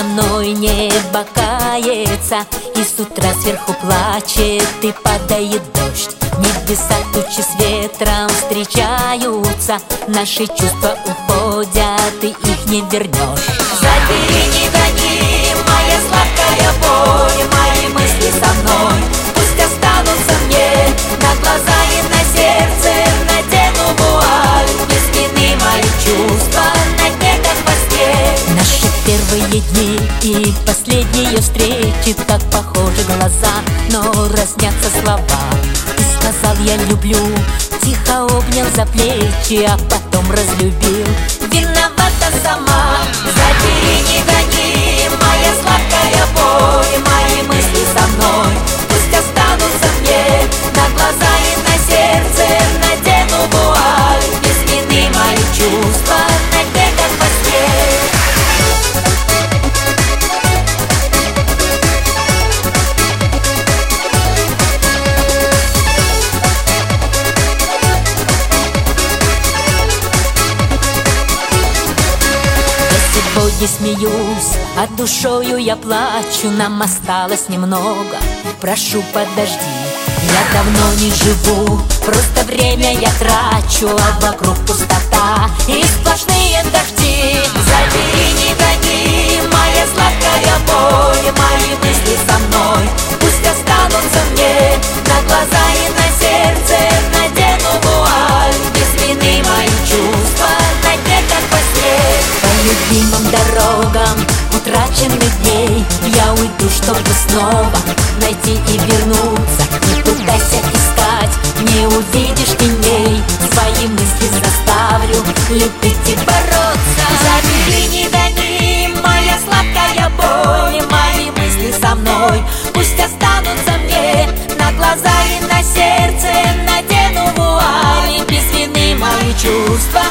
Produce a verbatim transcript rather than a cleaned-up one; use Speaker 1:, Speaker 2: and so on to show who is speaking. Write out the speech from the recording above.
Speaker 1: надо мной небо кается, и с утра сверху плачет и падает дождь. Небеса тучи с ветром встречаются, наши чувства уходят, и их не вернешь. Забери, не гони, моя сладкая боль, мои мысли со мной пусть останутся мне. На глаза и на сердце надену вуаль, без вины мои чувства на дне, как во сне. Наши первые дни и последние встречи так похожи глаза, но разнятся слова. Ты сказал я люблю, тихо обнял за плечи, а потом разлюбил. Виновата сама. Забери, не гони, моя сладкая боль, мои мысли со мной пусть останутся мне. На глаза и на сердце надену вуаль, без вины мои чувства на дне, как во сне. Сегодня смеюсь, а душою я плачу, нам осталось немного, прошу подожди. Я давно не живу, просто время я трачу, а вокруг пустота и сплошные дожди. Забери, не гони, моя сладкая боль, мои мысли со мной пусть останутся мне. На глаза и на сердце надену вуаль, без вины мои чувства на дне, как во сне. По любимым дорогам утраченных дней я уйду, чтобы снова найти и вернуться. Не пытайся искать, не увидишь теней, свои мысли заставлю любить и бороться. Забери, не гони, моя сладкая боль, мои мысли со мной пусть останутся мне. На глаза и на сердце надену вуаль, без вины мои чувства